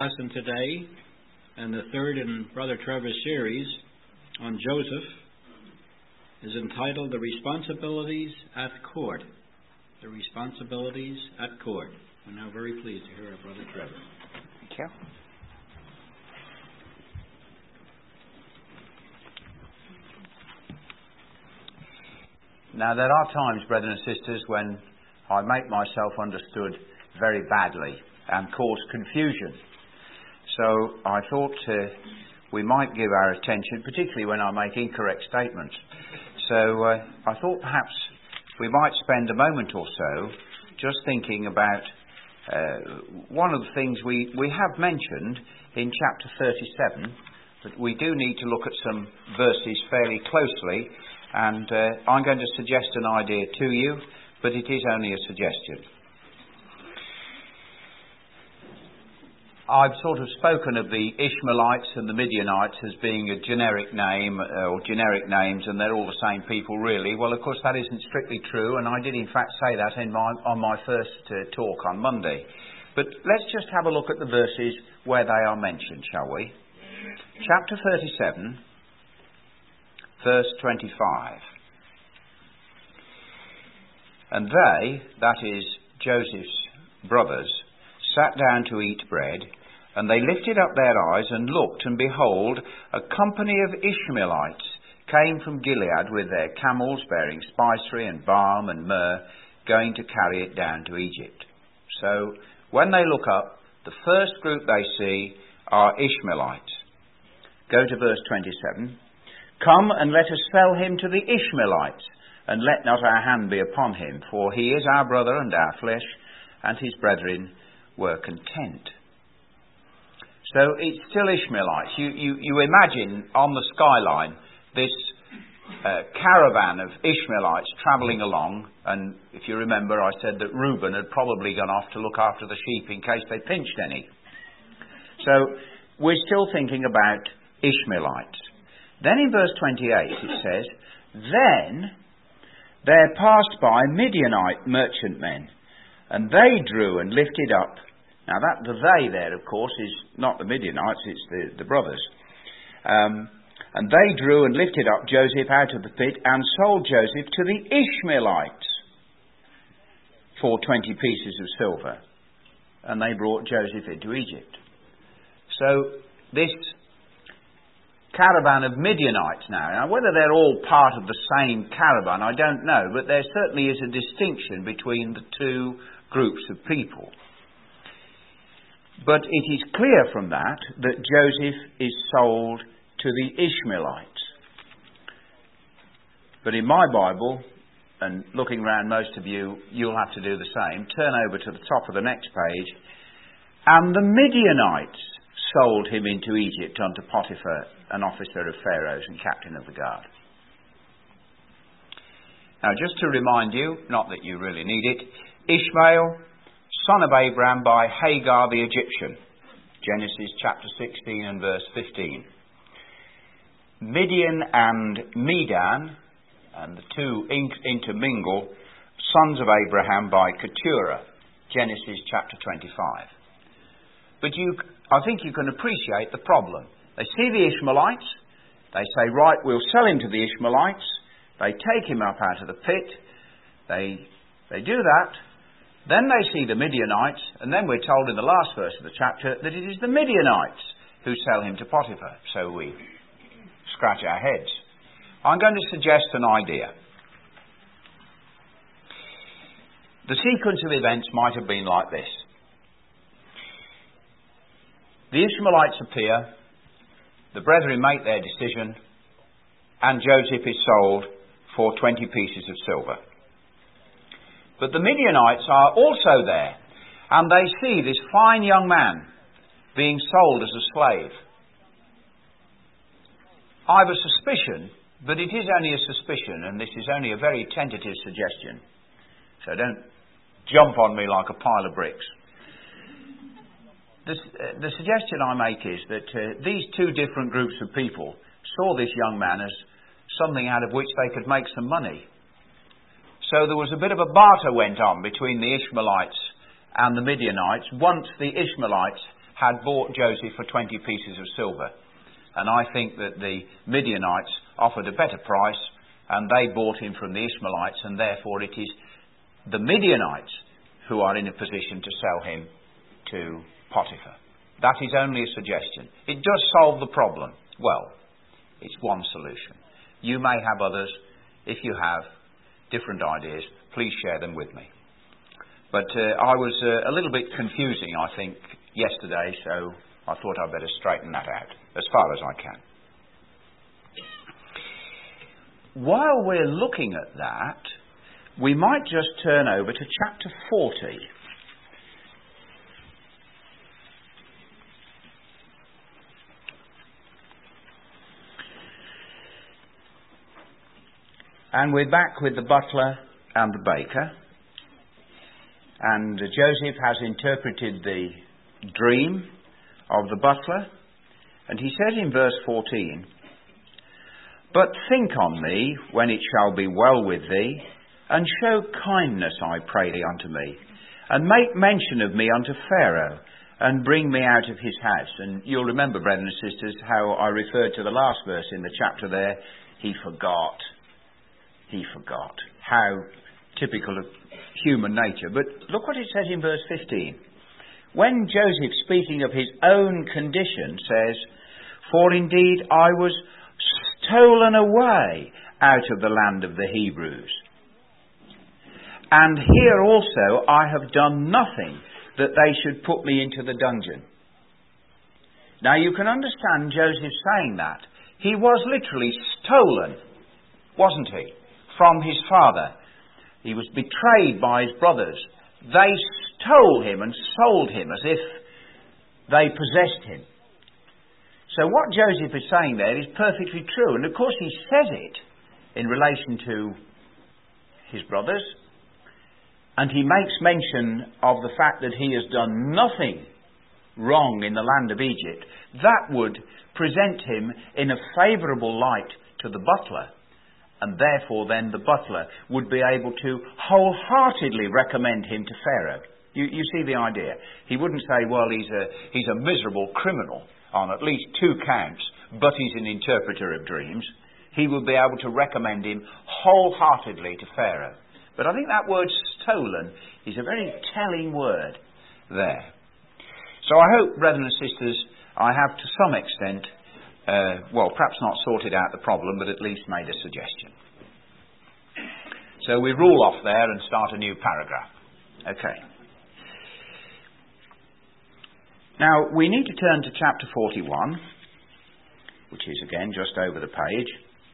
lesson today, and the third in Brother Trevor's series on Joseph, is entitled The Responsibilities at Court. The Responsibilities at Court. We're now very pleased to hear our Brother Trevor. Thank you. Now, there are times, brethren and sisters, when I make myself understood very badly and cause confusion. So I thought we might give our attention, particularly when I make incorrect statements. So I thought perhaps we might spend a moment or so just thinking about one of the things we have mentioned in chapter 37, that we do need to look at some verses fairly closely, and I'm going to suggest an idea to you, but it is only a suggestion. I've sort of spoken of the Ishmaelites and the Midianites as being a generic name, or generic names, and they're all the same people really. Well, of course, that isn't strictly true, and I did in fact say that on my first talk on Monday. But let's just have a look at the verses where they are mentioned, shall we? Chapter 37, verse 25. And they, that is Joseph's brothers, sat down to eat bread, and they lifted up their eyes and looked, and behold, a company of Ishmaelites came from Gilead with their camels bearing spicery and balm and myrrh, going to carry it down to Egypt. So, when they look up, the first group they see are Ishmaelites. Go to verse 27. Come and let us sell him to the Ishmaelites, and let not our hand be upon him, for he is our brother and our flesh, and his brethren were content. So it's still Ishmaelites. You imagine on the skyline this caravan of Ishmaelites travelling along, and if you remember I said that Reuben had probably gone off to look after the sheep in case they pinched any. So we're still thinking about Ishmaelites. Then in verse 28 it says, Then there passed by Midianite merchantmen, and they drew and lifted up. Now that the they there, of course, is not the Midianites, it's the brothers. And they drew and lifted up Joseph out of the pit and sold Joseph to the Ishmaelites for 20 pieces of silver. And they brought Joseph into Egypt. So this caravan of Midianites now, whether they're all part of the same caravan, I don't know, but there certainly is a distinction between the two groups of people. But it is clear from that Joseph is sold to the Ishmaelites. But in my Bible, and looking around most of you, you'll have to do the same, turn over to the top of the next page, and the Midianites sold him into Egypt unto Potiphar, an officer of Pharaoh's and captain of the guard. Now, just to remind you, not that you really need it, Ishmael, son of Abraham by Hagar the Egyptian, Genesis chapter 16 and verse 15. Midian and Medan, and the two intermingle, sons of Abraham by Keturah, Genesis chapter 25. But I think you can appreciate the problem. They see the Ishmaelites, they say, right, we'll sell him to the Ishmaelites, they take him up out of the pit, they do that, then they see the Midianites, and then we're told in the last verse of the chapter that it is the Midianites who sell him to Potiphar. So we scratch our heads. I'm going to suggest an idea. The sequence of events might have been like this. The Ishmaelites appear, the brethren make their decision, and Joseph is sold for 20 pieces of silver. But the Midianites are also there, and they see this fine young man being sold as a slave. I've a suspicion, but it is only a suspicion, and this is only a very tentative suggestion. So don't jump on me like a pile of bricks. The suggestion I make is that these two different groups of people saw this young man as something out of which they could make some money. So there was a bit of a barter went on between the Ishmaelites and the Midianites once the Ishmaelites had bought Joseph for 20 pieces of silver. And I think that the Midianites offered a better price, and they bought him from the Ishmaelites, and therefore it is the Midianites who are in a position to sell him to Potiphar. That is only a suggestion. It does solve the problem. Well, it's one solution. You may have others. If you have different ideas, please share them with me. But I was a little bit confusing, I think, yesterday, so I thought I'd better straighten that out as far as I can. While we're looking at that, we might just turn over to chapter 40. And we're back with the butler and the baker. And Joseph has interpreted the dream of the butler. And he says in verse 14, "But think on me when it shall be well with thee, and show kindness, I pray thee, unto me, and make mention of me unto Pharaoh, and bring me out of his house." And you'll remember, brethren and sisters, how I referred to the last verse in the chapter there. He forgot. He forgot. How typical of human nature. But look what it says in verse 15. When Joseph, speaking of his own condition, says, "For indeed I was stolen away out of the land of the Hebrews. And here also I have done nothing that they should put me into the dungeon." Now you can understand Joseph saying that. He was literally stolen, wasn't he, from his father. He was betrayed by his brothers. They stole him and sold him as if they possessed him. So what Joseph is saying there is perfectly true. And of course he says it in relation to his brothers. And he makes mention of the fact that he has done nothing wrong in the land of Egypt. That would present him in a favourable light to the butler. And therefore then the butler would be able to wholeheartedly recommend him to Pharaoh. You see the idea. He wouldn't say, well, he's a miserable criminal on at least 2 counts, but he's an interpreter of dreams. He would be able to recommend him wholeheartedly to Pharaoh. But I think that word stolen is a very telling word there. So I hope, brethren and sisters, I have to some extent, perhaps not sorted out the problem, but at least made a suggestion. So we rule off there and start a new paragraph. Okay. Now, we need to turn to chapter 41, which is again just over the page.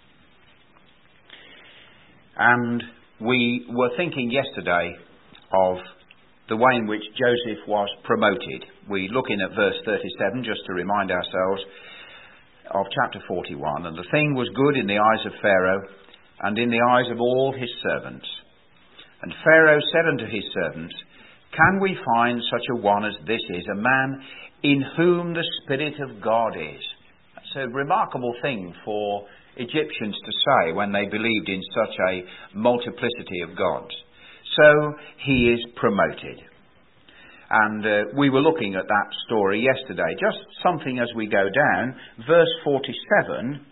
And we were thinking yesterday of the way in which Joseph was promoted. We look in at verse 37 just to remind ourselves of chapter 41. "And the thing was good in the eyes of Pharaoh and in the eyes of all his servants. And Pharaoh said unto his servants, Can we find such a one as this is, a man in whom the Spirit of God is?" That's a remarkable thing for Egyptians to say when they believed in such a multiplicity of gods. So he is promoted. And we were looking at that story yesterday. Just something as we go down. Verse 47,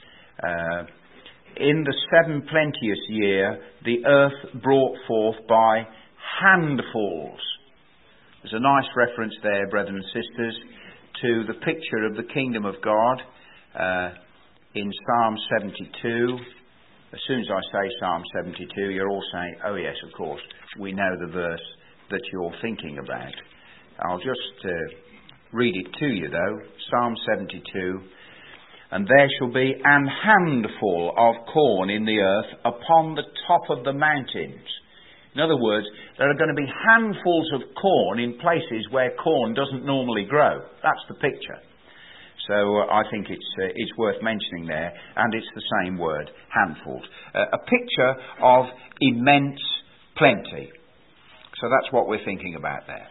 "In the 7 plenteous year, the earth brought forth by handfuls." There's a nice reference there, brethren and sisters, to the picture of the kingdom of God in Psalm 72. As soon as I say Psalm 72, you're all saying, "Oh yes, of course, we know the verse that you're thinking about." I'll just read it to you though. Psalm 72. "And there shall be an handful of corn in the earth upon the top of the mountains." In other words, there are going to be handfuls of corn in places where corn doesn't normally grow. That's the picture. So I think it's worth mentioning there, and it's the same word, handfuls. A picture of immense plenty. So that's what we're thinking about there.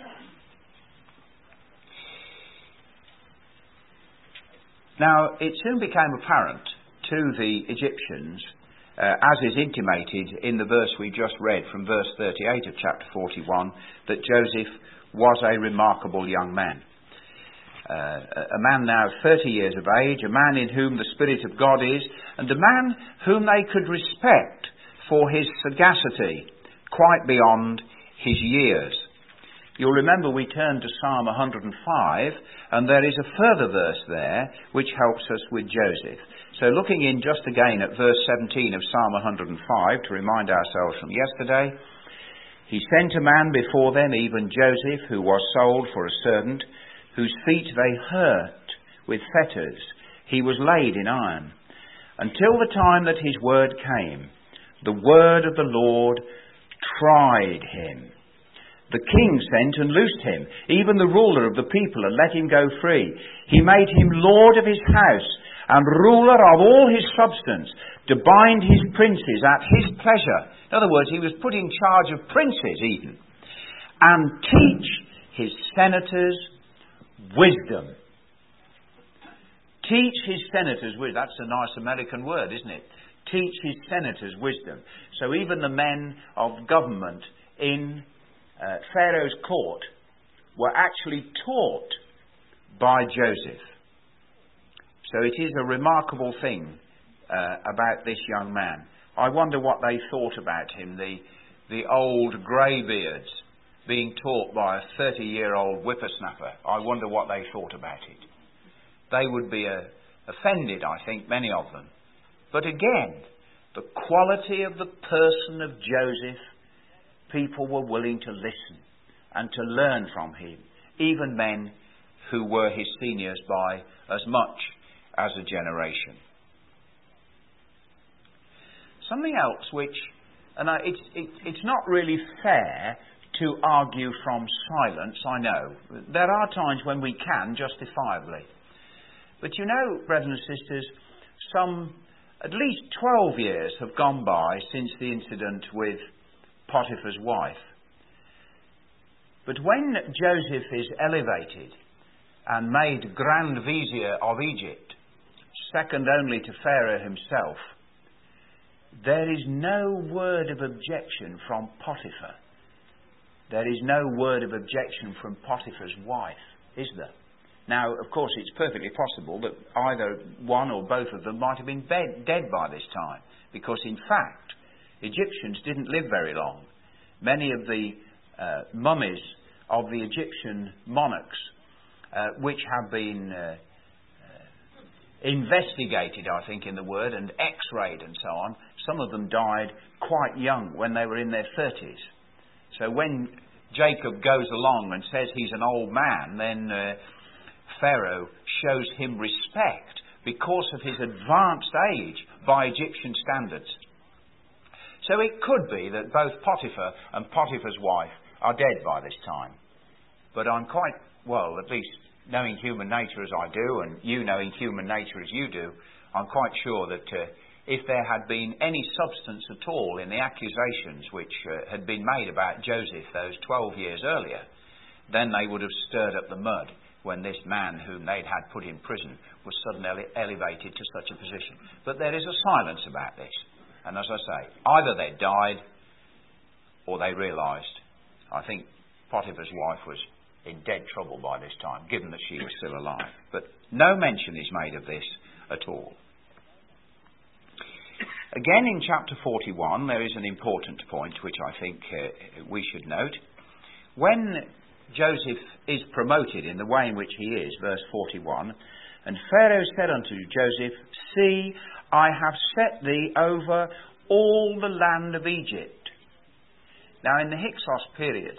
Now, it soon became apparent to the Egyptians, as is intimated in the verse we just read from verse 38 of chapter 41, that Joseph was a remarkable young man. a man now 30 years of age, a man in whom the Spirit of God is, and a man whom they could respect for his sagacity, quite beyond his years. You'll remember we turned to Psalm 105, and there is a further verse there which helps us with Joseph. So looking in just again at verse 17 of Psalm 105, to remind ourselves from yesterday, he sent a man before them, even Joseph, who was sold for a servant, whose feet they hurt with fetters. He was laid in iron, until the time that his word came. The word of the Lord tried him. The king sent and loosed him, even the ruler of the people, and let him go free. He made him lord of his house and ruler of all his substance, to bind his princes at his pleasure. In other words, he was put in charge of princes even, and teach his senators wisdom. Teach his senators wisdom. That's a nice American word, isn't it? Teach his senators wisdom. So even the men of government in Pharaoh's court were actually taught by Joseph. So it is a remarkable thing about this young man. I wonder what they thought about him, the old greybeards being taught by a 30-year-old whippersnapper. I wonder what they thought about it. They would be offended, I think, many of them. But again, the quality of the person of Joseph, people were willing to listen and to learn from him, even men who were his seniors by as much as a generation. Something else which, and it's not really fair to argue from silence, I know. There are times when we can, justifiably. But you know, brothers and sisters, at least 12 years have gone by since the incident with Potiphar's wife. But when Joseph is elevated and made Grand Vizier of Egypt, second only to Pharaoh himself, there is no word of objection from Potiphar. There is no word of objection from Potiphar's wife, is there? Now, of course, it's perfectly possible that either one or both of them might have been dead by this time, because in fact, Egyptians didn't live very long. Many of the mummies of the Egyptian monarchs, which have been investigated, I think, in the word, and x-rayed and so on, some of them died quite young, when they were in their 30s. So when Jacob goes along and says he's an old man, then Pharaoh shows him respect because of his advanced age by Egyptian standards. So it could be that both Potiphar and Potiphar's wife are dead by this time. But I'm quite, well, at least knowing human nature as I do, and you knowing human nature as you do, I'm quite sure that if there had been any substance at all in the accusations which had been made about Joseph those 12 years earlier, then they would have stirred up the mud when this man whom they'd had put in prison was suddenly elevated to such a position. But there is a silence about this. And as I say, either they died or they realised. I think Potiphar's wife was in dead trouble by this time, given that she was still alive. But no mention is made of this at all. Again, in chapter 41, there is an important point which I think we should note. When Joseph is promoted in the way in which he is, verse 41, and Pharaoh said unto Joseph, See, I have set thee over all the land of Egypt. Now, in the Hyksos period,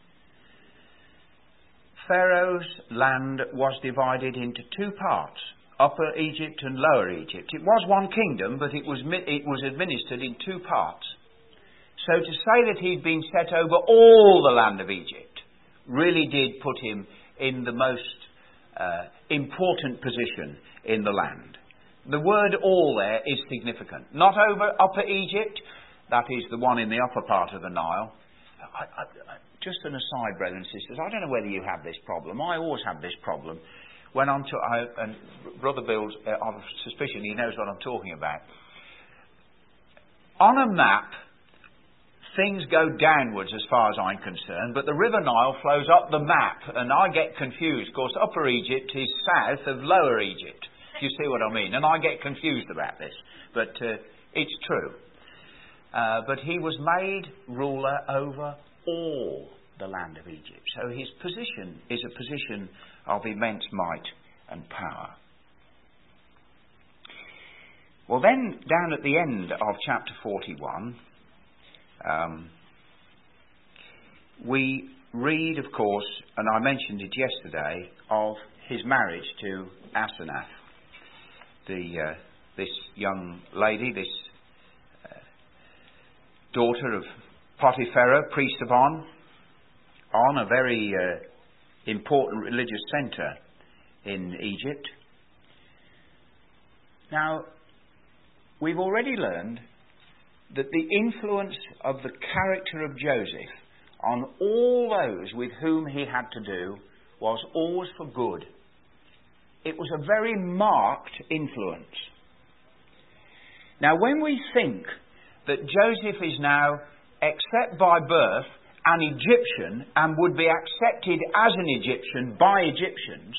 Pharaoh's land was divided into two parts, Upper Egypt and Lower Egypt. It was one kingdom, but it was administered in two parts. So to say that he'd been set over all the land of Egypt really did put him in the most important position in the land. The word all there is significant. Not over Upper Egypt, that is the one in the upper part of the Nile. Just an aside, brothers and sisters, I don't know whether you have this problem. I always have this problem. When and Brother Bill's, I've suspicion he knows what I'm talking about. On a map, things go downwards as far as I'm concerned, but the River Nile flows up the map, and I get confused. Of course, Upper Egypt is south of Lower Egypt. You see what I mean? And I get confused about this, but it's true. But he was made ruler over all the land of Egypt. So his position is a position of immense might and power. Well, then, down at the end of chapter 41, we read, of course, and I mentioned it yesterday, of his marriage to Asenath, this young lady, this daughter of Potipharah, priest of On, a very important religious centre in Egypt. Now, we've already learned that the influence of the character of Joseph on all those with whom he had to do was always for good. It was a very marked influence. Now, when we think that Joseph is now, except by birth, an Egyptian and would be accepted as an Egyptian by Egyptians,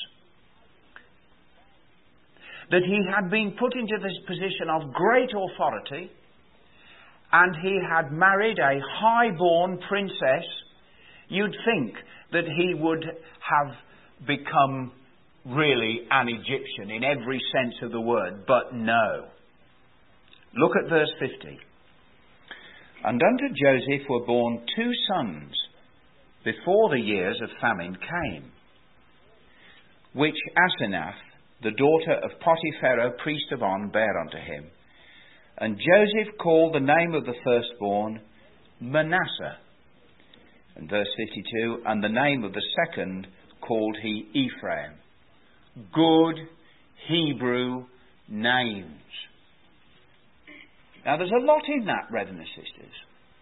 that he had been put into this position of great authority, and he had married a high-born princess, you'd think that he would have become really an Egyptian in every sense of the word, but no. Look at verse 50. And unto Joseph were born 2 sons before the years of famine came, which Asenath, the daughter of Potipharah, priest of On, bare unto him. And Joseph called the name of the firstborn Manasseh. And verse 52, and the name of the second called he Ephraim. Good Hebrew names. Now there's a lot in that, brethren and sisters.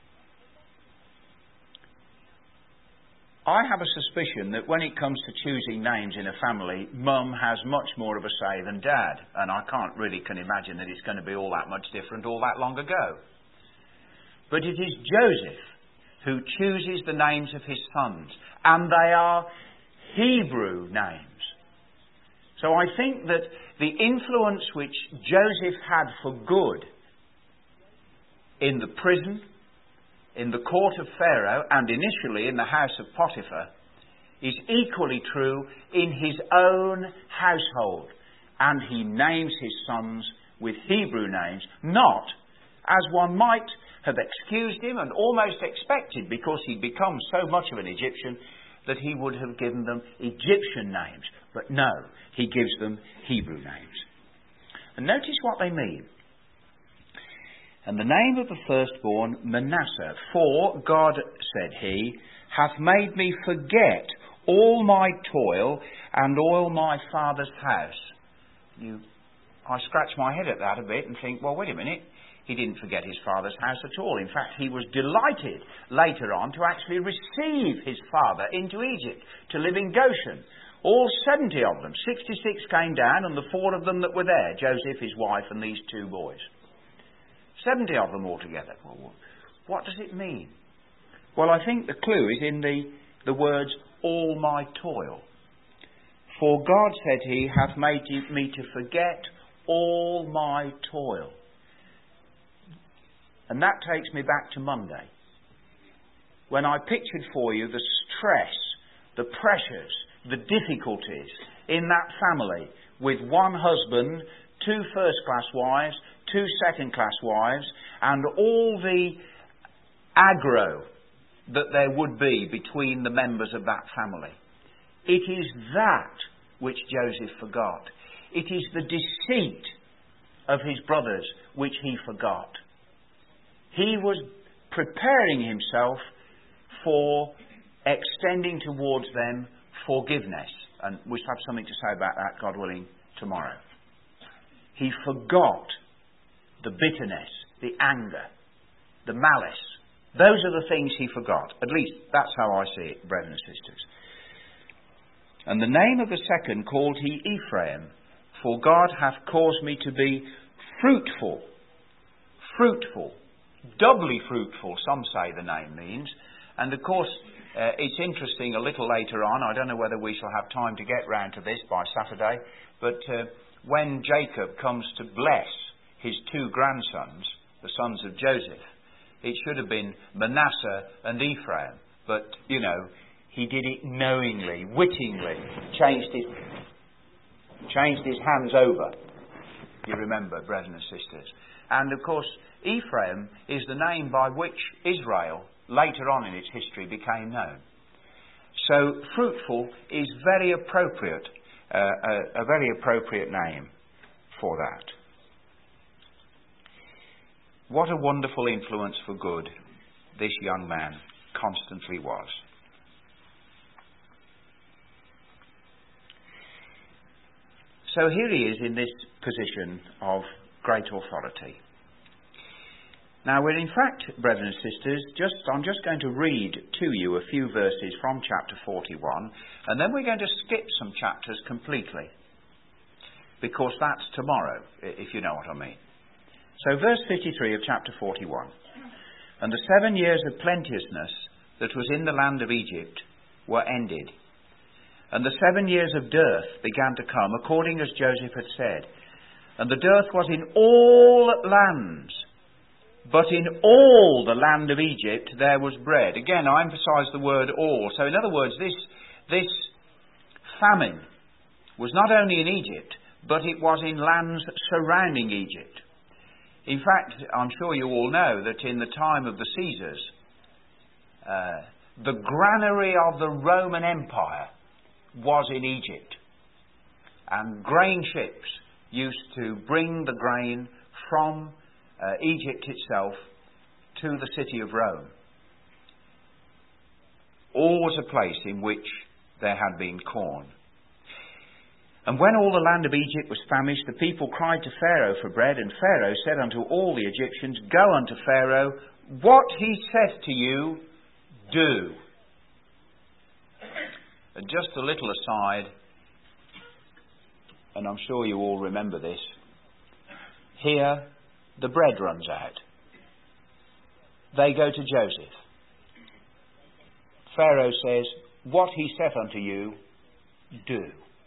I have a suspicion that when it comes to choosing names in a family, Mum has much more of a say than Dad. And I can't really imagine that it's going to be all that much different all that long ago. But it is Joseph who chooses the names of his sons. And they are Hebrew names. So I think that the influence which Joseph had for good in the prison, in the court of Pharaoh, and initially in the house of Potiphar, is equally true in his own household. And he names his sons with Hebrew names, not, as one might have excused him and almost expected, because he'd become so much of an Egyptian, that he would have given them Egyptian names. But no, he gives them Hebrew names. And notice what they mean. And the name of the firstborn Manasseh, for God, said he, hath made me forget all my toil and all my father's house. I scratch my head at that a bit and think, well, wait a minute. He didn't forget his father's house at all. In fact, he was delighted later on to actually receive his father into Egypt to live in Goshen. All 70 of them. 66 came down, and the 4 of them that were there, Joseph, his wife, and these 2 boys. 70 of them altogether. Well, what does it mean? Well, I think the clue is in the words, all my toil. For God, said he, hath made me to forget all my toil. And that takes me back to Monday, when I pictured for you the stress, the pressures, the difficulties in that family, with 1 husband, 2 first-class wives, 2 second-class wives, and all the aggro that there would be between the members of that family. It is that which Joseph forgot. It is the deceit of his brothers which he forgot. He was preparing himself for extending towards them forgiveness. And we'll have something to say about that, God willing, tomorrow. He forgot the bitterness, the anger, the malice. Those are the things he forgot. At least that's how I see it, brethren and sisters. And the name of the second called he Ephraim, for God hath caused me to be fruitful. Fruitful. doubly fruitful, some say the name means. And of course, it's interesting a little later on, I don't know whether we shall have time to get round to this by Saturday, but when Jacob comes to bless his two grandsons, the sons of Joseph, it should have been Manasseh and Ephraim, but, you know, he did it knowingly, wittingly, changed his hands over. You remember, brethren and sisters. And of course, Ephraim is the name by which Israel, later on in its history, became known. So, fruitful is very appropriate, a very appropriate name for that. What a wonderful influence for good this young man constantly was. So here he is in this position of great authority. Now we're in fact, brethren and sisters, I'm just going to read to you a few verses from chapter 41, and then we're going to skip some chapters completely, because that's tomorrow, if you know what I mean. So verse 53 of chapter 41. And the 7 years of plenteousness that was in the land of Egypt were ended. And the 7 years of dearth began to come, according as Joseph had said. And the dearth was in all lands, but in all the land of Egypt there was bread. Again, I emphasise the word all. So in other words, this famine was not only in Egypt, but it was in lands surrounding Egypt. In fact, I'm sure you all know that in the time of the Caesars, the granary of the Roman Empire was in Egypt. And grain ships used to bring the grain from Egypt itself to the city of Rome. Always a place in which there had been corn. And when all the land of Egypt was famished, the people cried to Pharaoh for bread, and Pharaoh said unto all the Egyptians, Go unto Pharaoh, what he saith to you, do. And just a little aside, and I'm sure you all remember this, here the bread runs out. They go to Joseph. Pharaoh says, What he saith unto you, do.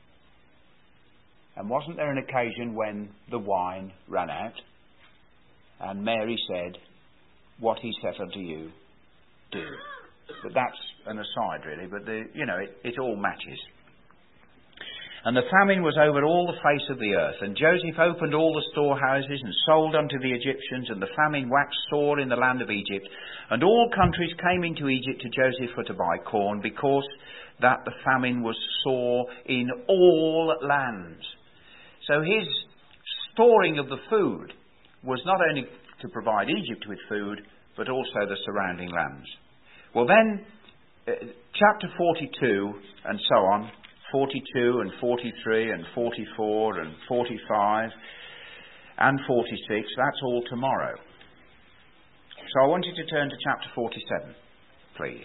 And wasn't there an occasion when the wine ran out? And Mary said, What he saith unto you, do. But that's an aside, really. But, it all matches. And the famine was over all the face of the earth. And Joseph opened all the storehouses and sold unto the Egyptians. And the famine waxed sore in the land of Egypt. And all countries came into Egypt to Joseph for to buy corn, because that the famine was sore in all lands. So his storing of the food was not only to provide Egypt with food, but also the surrounding lands. Well then, chapter 42 and so on, 42 and 43 and 44 and 45 and 46, that's all tomorrow. So I want you to turn to chapter 47, please.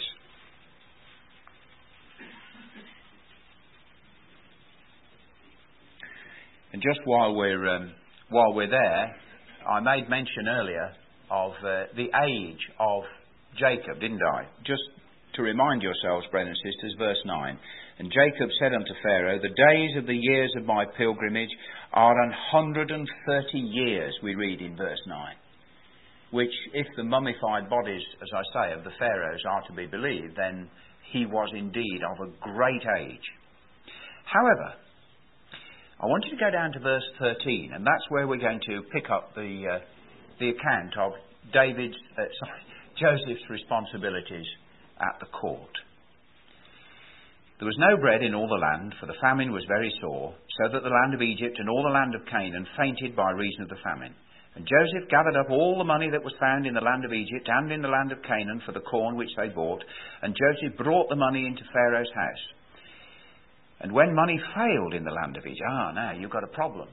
And just while we're there, I made mention earlier of the age of Jacob, didn't I? Just to remind yourselves, brothers and sisters, verse 9. And Jacob said unto Pharaoh, The days of the years of my pilgrimage are 130 years, we read in verse 9. Which, if the mummified bodies, as I say, of the Pharaohs are to be believed, then he was indeed of a great age. However, I want you to go down to verse 13, and that's where we're going to pick up the account of Joseph's responsibilities at the court. There was no bread in all the land, for the famine was very sore, so that the land of Egypt and all the land of Canaan fainted by reason of the famine. And Joseph gathered up all the money that was found in the land of Egypt and in the land of Canaan for the corn which they bought, and Joseph brought the money into Pharaoh's house. And when money failed in the land of Egypt, now you've got a problem.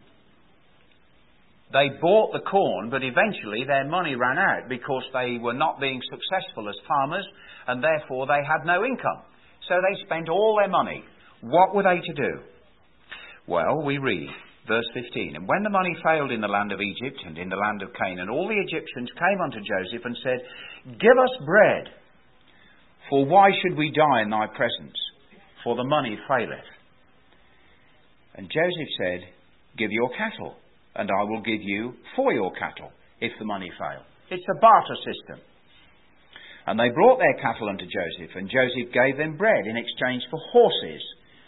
They bought the corn, but eventually their money ran out because they were not being successful as farmers, and therefore they had no income. So they spent all their money. What were they to do? Well, we read, Verse 15, and when the money failed in the land of Egypt and in the land of Canaan, all the Egyptians came unto Joseph and said, Give us bread, for why should we die in thy presence? For the money faileth. And Joseph said, Give your cattle, and I will give you for your cattle, if the money fail. It's a barter system. And they brought their cattle unto Joseph, and Joseph gave them bread in exchange for horses.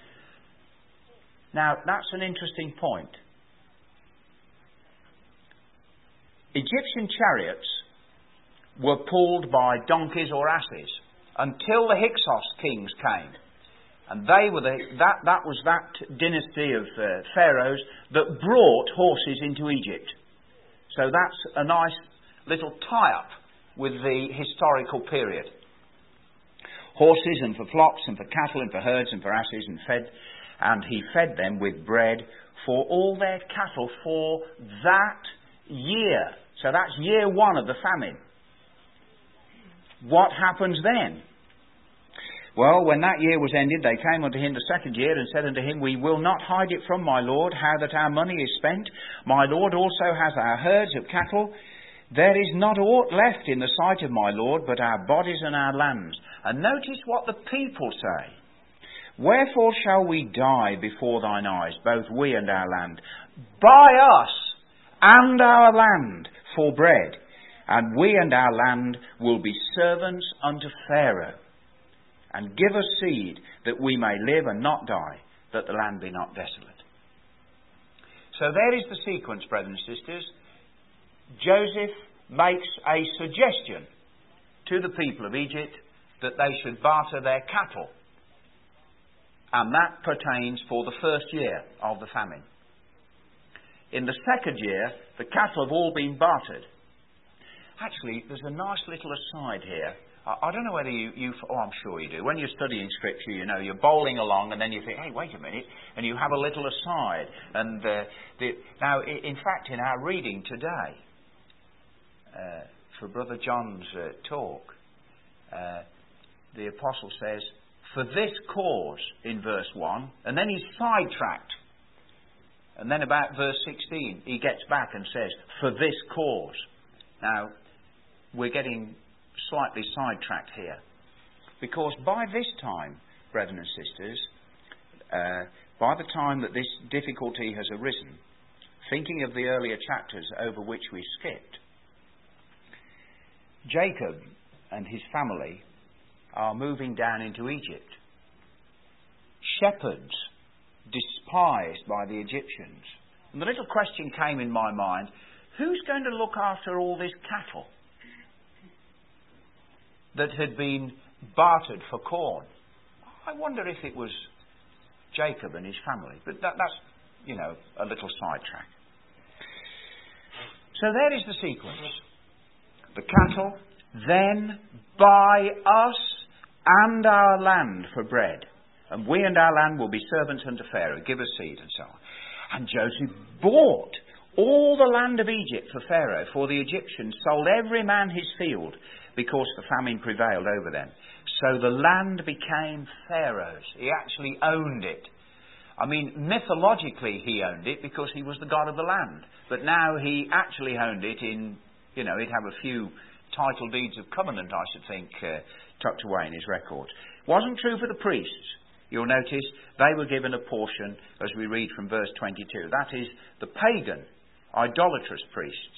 Now, that's an interesting point. Egyptian chariots were pulled by donkeys or asses until the Hyksos kings came. And they were that was that dynasty of pharaohs that brought horses into Egypt. So that's a nice little tie-up with the historical period. Horses and for flocks and for cattle and for herds and for asses, and he fed them with bread for all their cattle for that year. So that's year one of the famine. What happens then? Well, when that year was ended, they came unto him the second year and said unto him, We will not hide it from my lord, how that our money is spent. My lord also has our herds of cattle. There is not aught left in the sight of my lord, but our bodies and our lands. And notice what the people say. Wherefore shall we die before thine eyes, both we and our land? Buy us and our land for bread, and we and our land will be servants unto Pharaoh. And give us seed, that we may live and not die, that the land be not desolate. So there is the sequence, brethren and sisters. Joseph makes a suggestion to the people of Egypt that they should barter their cattle. And that pertains for the first year of the famine. In the second year, the cattle have all been bartered. Actually, there's a nice little aside here. I don't know whether I'm sure you do. When you're studying Scripture, you know, you're bowling along and then you think, hey, wait a minute, and you have a little aside. And now, in fact, in our reading today, for Brother John's talk, the Apostle says, for this cause, in verse 1, and then he's sidetracked. And then about verse 16, he gets back and says, for this cause. Now, we're getting slightly sidetracked here. Because by this time, brethren and sisters, by the time that this difficulty has arisen, thinking of the earlier chapters over which we skipped, Jacob and his family are moving down into Egypt. Shepherds despised by the Egyptians. And the little question came in my mind, who's going to look after all this cattle that had been bartered for corn? I wonder if it was Jacob and his family. But that's, a little sidetrack. So there is the sequence. The cattle, then buy us and our land for bread. And we and our land will be servants unto Pharaoh. Give us seed and so on. And Joseph bought all the land of Egypt for Pharaoh, for the Egyptians sold every man his field, because the famine prevailed over them. So the land became Pharaoh's. He actually owned it. I mean, mythologically he owned it because he was the god of the land. But now he actually owned it in, he'd have a few title deeds of covenant, I should think, tucked away in his records. Wasn't true for the priests. You'll notice they were given a portion, as we read from verse 22. That is, the pagan, idolatrous priests.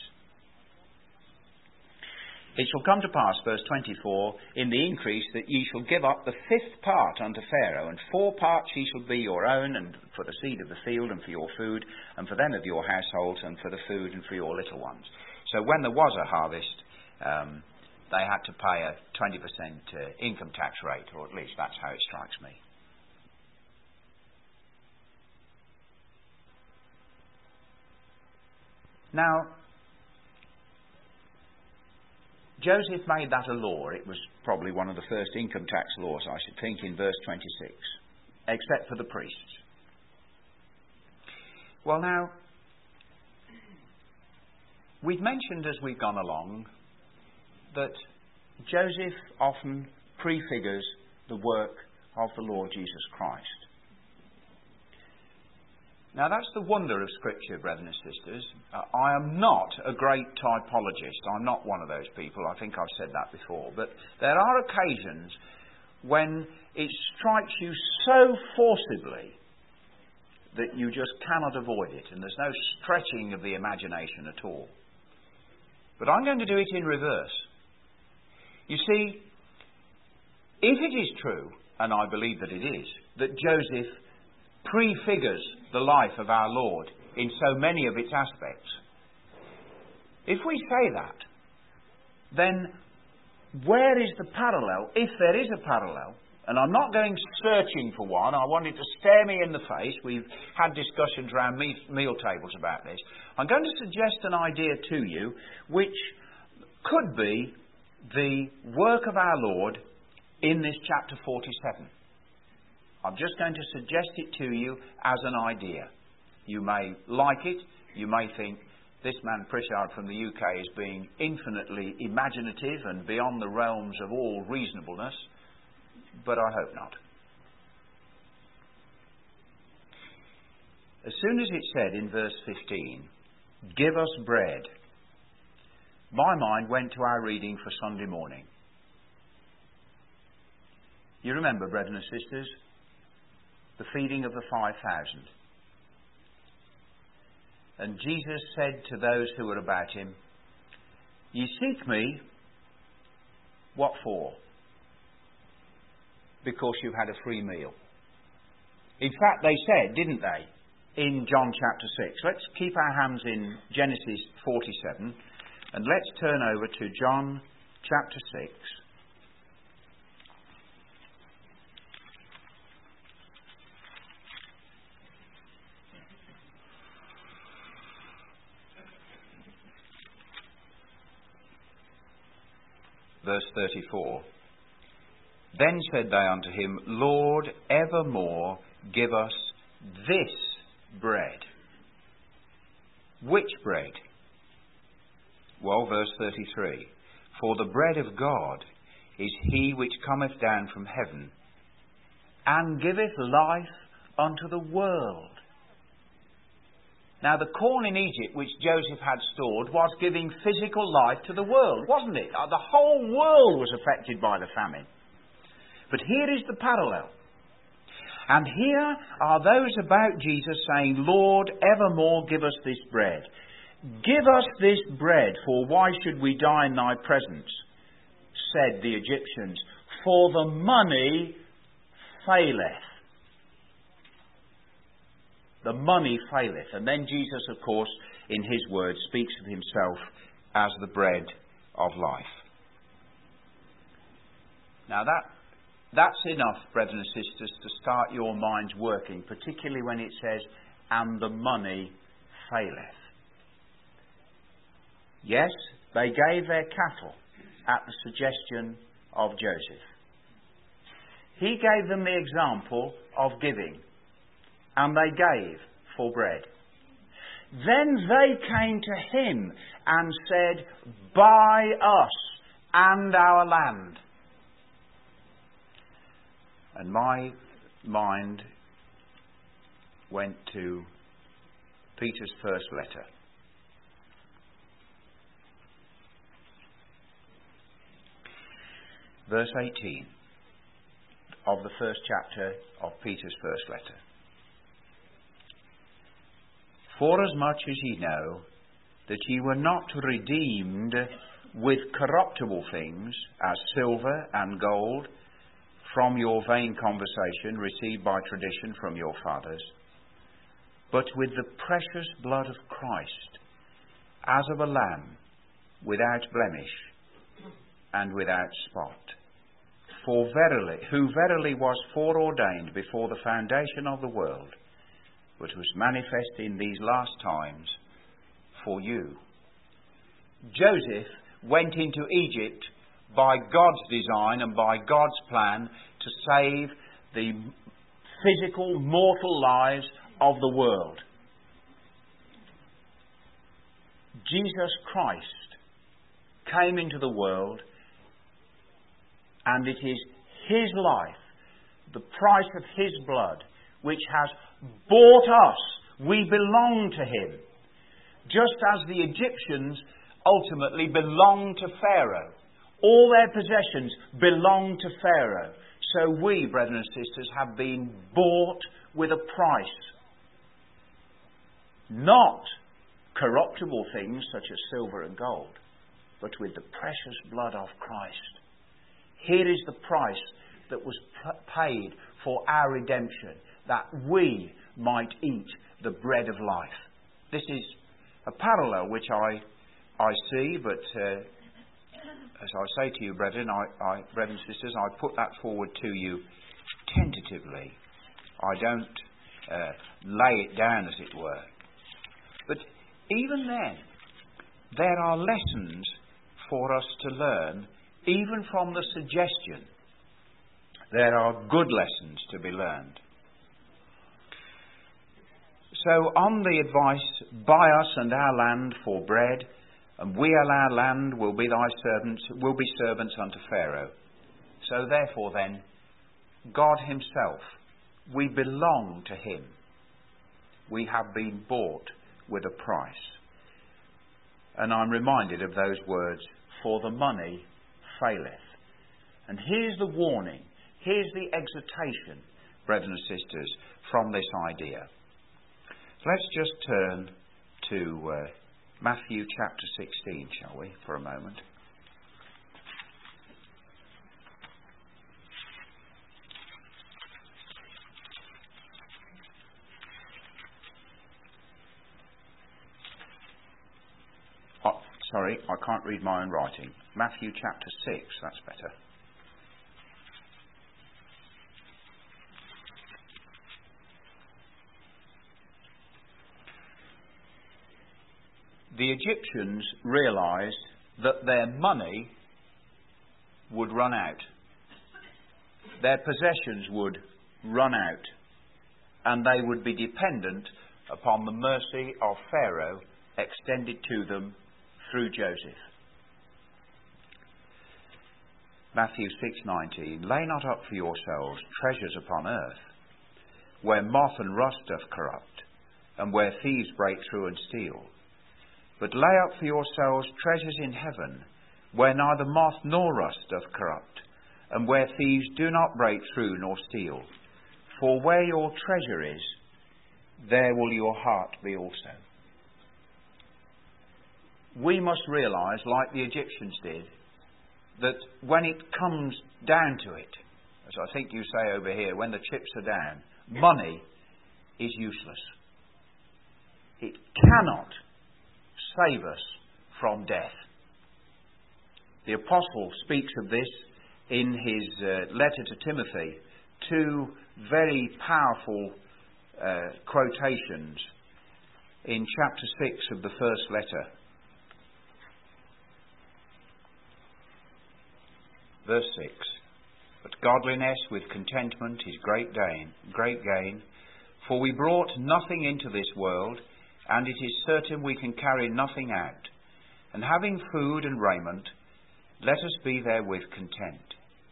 It shall come to pass, verse 24, in the increase that ye shall give up the fifth part unto Pharaoh, and 4 parts ye shall be your own, and for the seed of the field, and for your food, and for them of your households, and for the food, and for your little ones. So when there was a harvest, they had to pay a 20% income tax rate, or at least that's how it strikes me. Now, Joseph made that a law. It was probably one of the first income tax laws, I should think, in verse 26, except for the priests. Well, now, we've mentioned as we've gone along that Joseph often prefigures the work of the Lord Jesus Christ. Now that's the wonder of Scripture, brethren and sisters. I am not a great typologist. I'm not one of those people. I think I've said that before. But there are occasions when it strikes you so forcibly that you just cannot avoid it, and there's no stretching of the imagination at all. But I'm going to do it in reverse. You see, if it is true, and I believe that it is, that Joseph prefigures the life of our Lord in so many of its aspects, if we say that, then where is the parallel, if there is a parallel? And I'm not going searching for one. I want it to stare me in the face. We've had discussions around meal tables about this. I'm going to suggest an idea to you which could be the work of our Lord in this chapter 47. I'm just going to suggest it to you as an idea. You may like it. You may think this man Pritchard from the UK is being infinitely imaginative and beyond the realms of all reasonableness. But I hope not. As soon as it said in verse 15, "Give us bread," my mind went to our reading for Sunday morning. You remember, brethren and sisters, the feeding of the 5,000. And Jesus said to those who were about him, "Ye seek me, what for? Because you've had a free meal." In fact, they said, didn't they, in John chapter 6. Let's keep our hands in Genesis 47 and let's turn over to John chapter 6. Verse 34. Then said they unto him, "Lord, evermore give us this bread." Which bread? Well, verse 33. "For the bread of God is he which cometh down from heaven, and giveth life unto the world." Now, the corn in Egypt which Joseph had stored was giving physical life to the world, wasn't it? The whole world was affected by the famine. But here is the parallel. And here are those about Jesus saying, "Lord, evermore give us this bread. Give us this bread, for why should we die in thy presence?" said the Egyptians, "for the money faileth." The money faileth. And then Jesus, of course, in his words, speaks of himself as the bread of life. Now that's enough, brethren and sisters, to start your minds working, particularly when it says, "and the money faileth." Yes, they gave their cattle at the suggestion of Joseph. He gave them the example of giving, and they gave for bread. Then they came to him and said, "Buy us and our land." And my mind went to Peter's first letter. Verse 18 of the first chapter of Peter's first letter. "Forasmuch as ye know that ye were not redeemed with corruptible things, as silver and gold, from your vain conversation received by tradition from your fathers, but with the precious blood of Christ, as of a lamb, without blemish and without spot. Who verily was foreordained before the foundation of the world, but was manifest in these last times for you." Joseph went into Egypt by God's design and by God's plan to save the physical, mortal lives of the world. Jesus Christ came into the world, and it is his life, the price of his blood, which has bought us We belong to him. Just as the Egyptians ultimately belonged to Pharaoh. All their possessions belong to Pharaoh. So we, brethren and sisters, have been bought with a price. Not corruptible things such as silver and gold, but with the precious blood of Christ. Here is the price that was paid for our redemption, that we might eat the bread of life. This is a parallel which I see, but as I say to you, brethren, brothers and sisters, I put that forward to you tentatively. I don't lay it down, as it were. But even then, there are lessons for us to learn, even from the suggestion. There are good lessons to be learned. So, on the advice, buy us and our land for bread, and we and our land will be thy servants, will be servants unto Pharaoh. So therefore then, God himself, we belong to him. We have been bought with a price. And I'm reminded of those words, for the money faileth. And here's the warning, here's the exhortation, brethren and sisters, from this idea. Let's just turn to Matthew chapter 16, shall we, for a moment. Sorry, I can't read my own writing. Matthew chapter 6, that's better. The Egyptians realised that their money would run out. Their possessions would run out. And they would be dependent upon the mercy of Pharaoh extended to them through Joseph. Matthew 6:19, lay not up for yourselves treasures upon earth, where moth and rust doth corrupt, and where thieves break through and steal. But lay up for yourselves treasures in heaven, where neither moth nor rust doth corrupt, and where thieves do not break through nor steal. For where your treasure is, there will your heart be also. We must realise, like the Egyptians did, that when it comes down to it, as I think you say over here, when the chips are down, money is useless. It cannot save us from death. The Apostle speaks of this in his letter to Timothy, two very powerful quotations in chapter 6 of the first letter. Verse 6, but godliness with contentment is great gain, for we brought nothing into this world, and it is certain we can carry nothing out. And having food and raiment, let us be therewith content.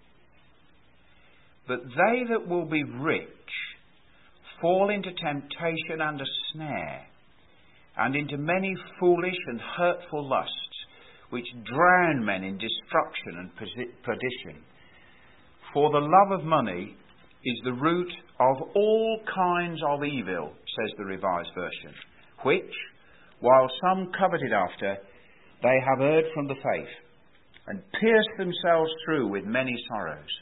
But they that will be rich fall into temptation and a snare, and into many foolish and hurtful lusts, which drown men in destruction and perdition. For the love of money is the root of all kinds of evil, says the Revised Version, which, while some coveted after, they have erred from the faith, and pierced themselves through with many sorrows.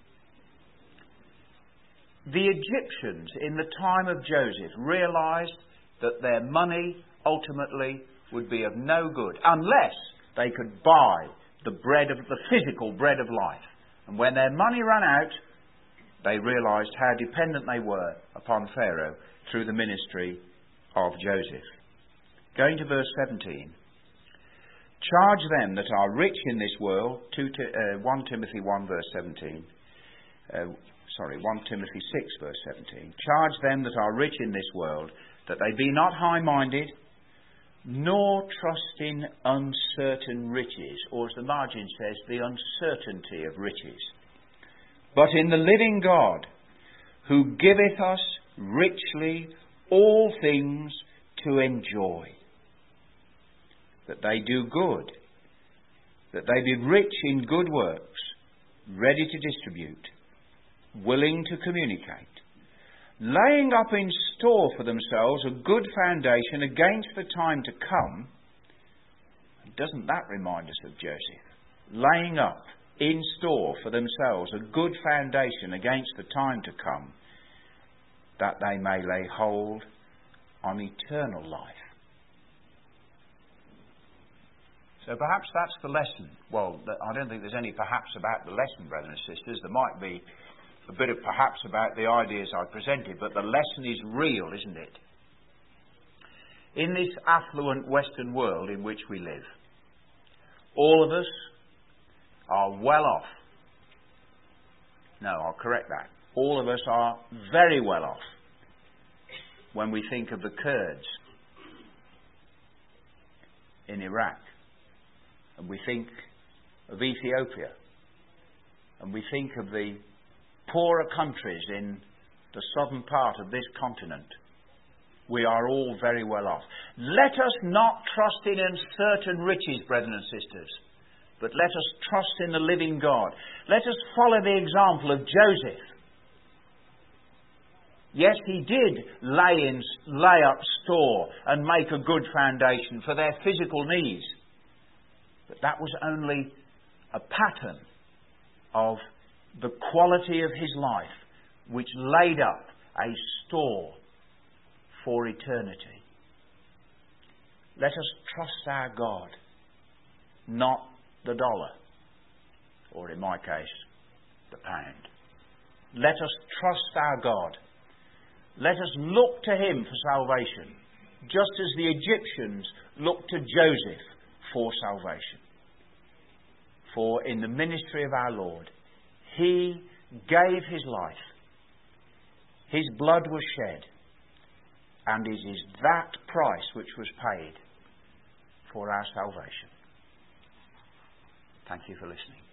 The Egyptians in the time of Joseph realised that their money ultimately would be of no good unless they could buy the physical bread of life. And when their money ran out, they realised how dependent they were upon Pharaoh through the ministry of Joseph. Going to verse 17. Charge them that are rich in this world, 1 Timothy 1 verse 17. 1 Timothy 6 verse 17. Charge them that are rich in this world, that they be not high-minded, nor trust in uncertain riches, or as the margin says, the uncertainty of riches, but in the living God, who giveth us richly all things to enjoy, that they do good, that they be rich in good works, ready to distribute, willing to communicate, laying up in store for themselves a good foundation against the time to come. Doesn't that remind us of Joseph? Laying up in store for themselves a good foundation against the time to come, that they may lay hold on eternal life. So perhaps that's the lesson. Well, I don't think there's any perhaps about the lesson, brothers and sisters. There might be a bit of perhaps about the ideas I presented, but the lesson is real, isn't it? In this affluent Western world in which we live, all of us are well off. No, I'll correct that. All of us are very well off when we think of the Kurds in Iraq, and we think of Ethiopia, and we think of the poorer countries in the southern part of this continent. We are all very well off. Let us not trust in uncertain riches, brethren and sisters, but let us trust in the living God. Let us follow the example of Joseph. Yes, he did lay up store and make a good foundation for their physical needs. But that was only a pattern of the quality of his life, which laid up a store for eternity. Let us trust our God, not the dollar, or in my case, the pound. Let us trust our God. Let us look to him for salvation, just as the Egyptians looked to Joseph for salvation. For in the ministry of our Lord, he gave his life. His blood was shed. And it is that price which was paid for our salvation. Thank you for listening.